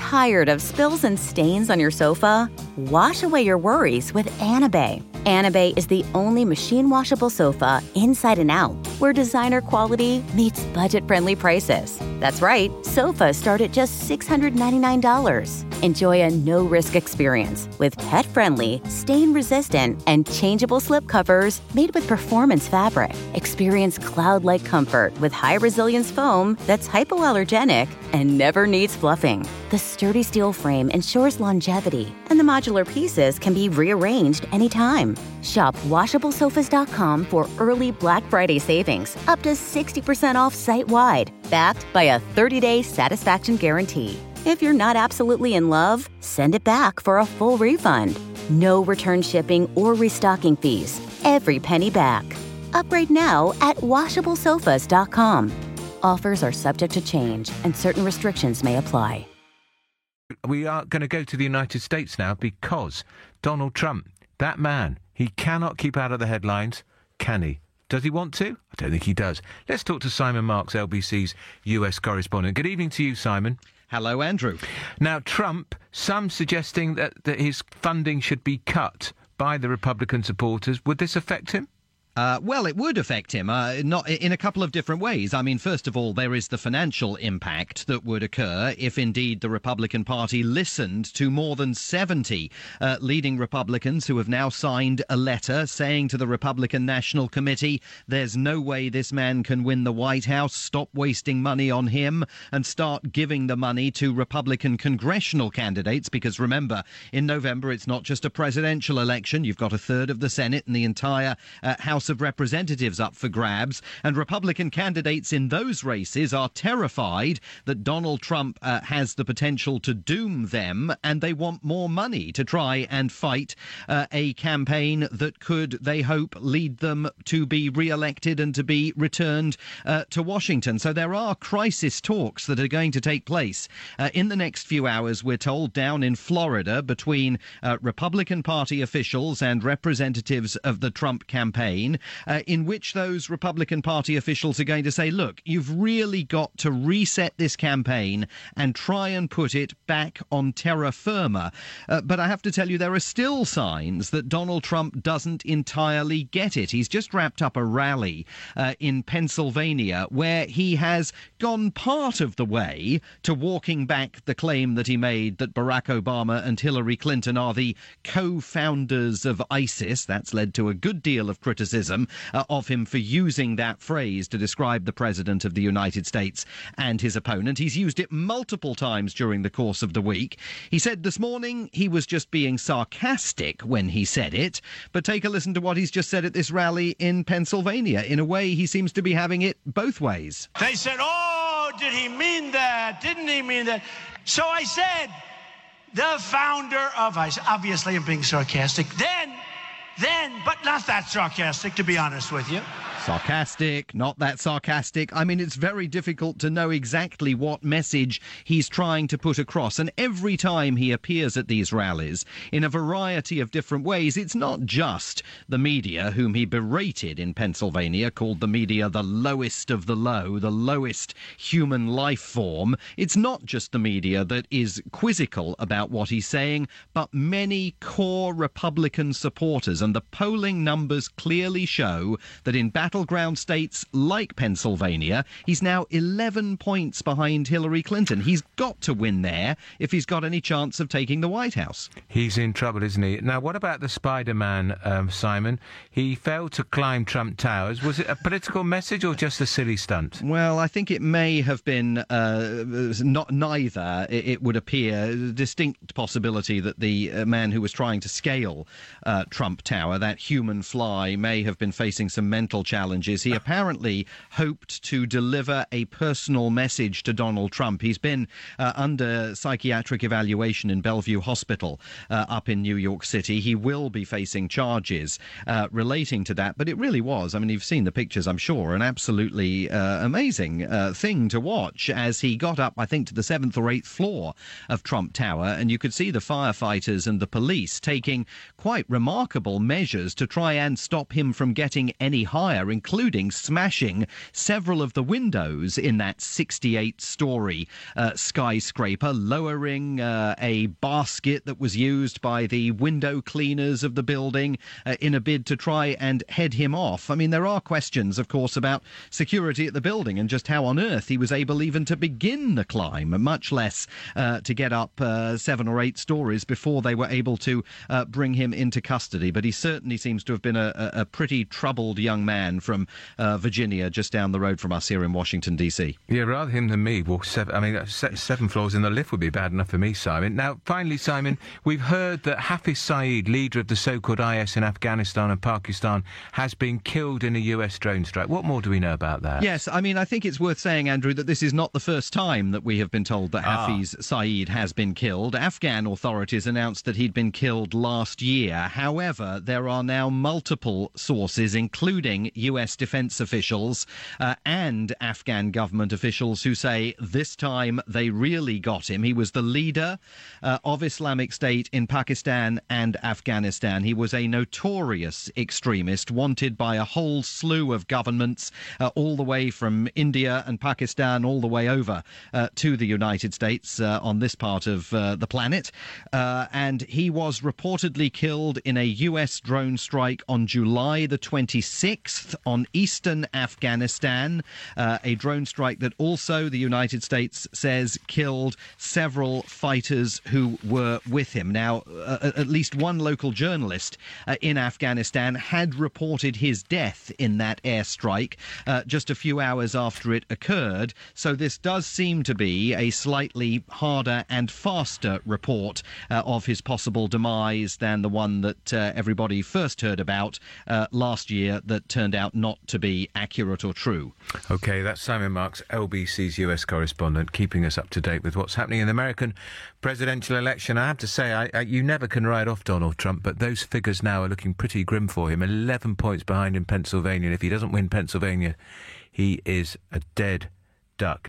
Tired of spills and stains on your sofa? Wash away your worries with Anabei. Anabei is the only machine-washable sofa inside and out, where designer quality meets budget-friendly prices. That's right, sofas start at just $699. Enjoy a no-risk experience with pet-friendly, stain-resistant, and changeable slipcovers made with performance fabric. Experience cloud-like comfort with high-resilience foam that's hypoallergenic and never needs fluffing. The sturdy steel frame ensures longevity, and the modular pieces can be rearranged anytime. Shop WashableSofas.com for early Black Friday savings, up to 60% off site-wide, backed by a 30-day satisfaction guarantee. If you're not absolutely in love, send it back for a full refund. No return shipping or restocking fees. Every penny back. Upgrade now at WashableSofas.com. Offers are subject to change, and certain restrictions may apply. We are going to go to the United States now because Donald Trump, that man, he cannot keep out of the headlines, can he? Does he want to? I don't think he does. Let's talk to Simon Marks, LBC's US correspondent. Good evening to you, Simon. Hello, Andrew. Now, Trump, some suggesting that his funding should be cut by the Republican supporters. Would this affect him? Well, it would affect him, not in a couple of different ways. I mean, first of all, there is the financial impact that would occur if indeed the Republican Party listened to more than 70 leading Republicans who have now signed a letter saying to the Republican National Committee, there's no way this man can win the White House, stop wasting money on him and start giving the money to Republican congressional candidates, because remember, in November it's not just a presidential election, you've got a third of the Senate and the entire House of Representatives up for grabs, and Republican candidates in those races are terrified that Donald Trump has the potential to doom them, and they want more money to try and fight a campaign that could, they hope, lead them to be re-elected and to be returned to Washington. So there are crisis talks that are going to take place in the next few hours, we're told, down in Florida between Republican Party officials and representatives of the Trump campaign, in which those Republican Party officials are going to say, look, you've really got to reset this campaign and try and put it back on terra firma. But I have to tell you, there are still signs that Donald Trump doesn't entirely get it. He's just wrapped up a rally in Pennsylvania where he has gone part of the way to walking back the claim that he made that Barack Obama and Hillary Clinton are the co-founders of ISIS. That's led to a good deal of criticism of him for using that phrase to describe the President of the United States and his opponent. He's used it multiple times during the course of the week. He said this morning he was just being sarcastic when he said it, but take a listen to what he's just said at this rally in Pennsylvania. In a way, he seems to be having it both ways. They said, oh, did he mean that? Didn't he mean that? So I said, the founder of ISIS. Obviously, I'm being sarcastic. Then, but not that sarcastic, to be honest with you. Sarcastic, not that sarcastic. I mean, it's very difficult to know exactly what message he's trying to put across. And every time he appears at these rallies, in a variety of different ways, it's not just the media, whom he berated in Pennsylvania, called the media the lowest of the low, the lowest human life form. It's not just the media that is quizzical about what he's saying, but many core Republican supporters. And the polling numbers clearly show that in battleground states like Pennsylvania, he's now 11 points behind Hillary Clinton. He's got to win there if he's got any chance of taking the White House. He's in trouble, isn't he? Now, what about the Spider-Man, Simon? He failed to climb Trump Towers. Was it a political message or just a silly stunt? Well, I think it may have been not neither. It would appear a distinct possibility that the man who was trying to scale Trump Tower, that human fly, may have been facing some mental challenges. He apparently hoped to deliver a personal message to Donald Trump. He's been under psychiatric evaluation in Bellevue Hospital up in New York City. He will be facing charges relating to that. But it really was, I mean, you've seen the pictures, I'm sure, an absolutely amazing thing to watch as he got up, I think, to the 7th or 8th floor of Trump Tower. And you could see the firefighters and the police taking quite remarkable measures to try and stop him from getting any higher. there, including smashing several of the windows in that 68-storey skyscraper, lowering a basket that was used by the window cleaners of the building in a bid to try and head him off. I mean, there are questions, of course, about security at the building and just how on earth he was able even to begin the climb, much less to get up 7 or 8 stories before they were able to bring him into custody. But he certainly seems to have been a pretty troubled young man from Virginia, just down the road from us here in Washington, D.C. Yeah, rather him than me. Well, 7 floors in the lift would be bad enough for me, Simon. Now, finally, Simon, we've heard that Hafiz Saeed, leader of the so-called IS in Afghanistan and Pakistan, has been killed in a US drone strike. What more do we know about that? Yes, I mean, I think it's worth saying, Andrew, that this is not the first time that we have been told that Hafiz Saeed has been killed. Afghan authorities announced that he'd been killed last year. However, there are now multiple sources, including US defense officials and Afghan government officials, who say this time they really got him. He was the leader of Islamic State in Pakistan and Afghanistan. He was a notorious extremist, wanted by a whole slew of governments, all the way from India and Pakistan all the way over to the United States on this part of the planet. And he was reportedly killed in a US drone strike on July the 26th on eastern Afghanistan, a drone strike that also the United States says killed several fighters who were with him. Now, at least one local journalist in Afghanistan had reported his death in that airstrike just a few hours after it occurred, so this does seem to be a slightly harder and faster report of his possible demise than the one that everybody first heard about last year that turned out not to be accurate or true. OK, that's Simon Marks, LBC's US correspondent, keeping us up to date with what's happening in the American presidential election. I have to say, you never can write off Donald Trump, but those figures now are looking pretty grim for him. 11 points behind in Pennsylvania, and if he doesn't win Pennsylvania, he is a dead duck.